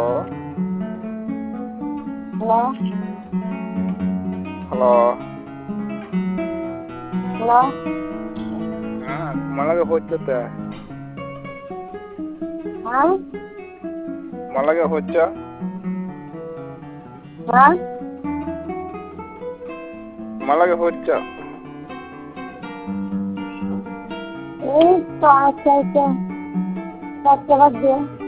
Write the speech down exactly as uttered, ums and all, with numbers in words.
hello hello hello ಹಾ ಮಳಗೆ ಹೋಗ್ತತೆ ಹಾ ಮಲಗೆ ಹೊಚ್ಚ ಹಾ ಮಲಗೆ ಹೊಚ್ಚ एक तो अच्छा अच्छा सबके बच गए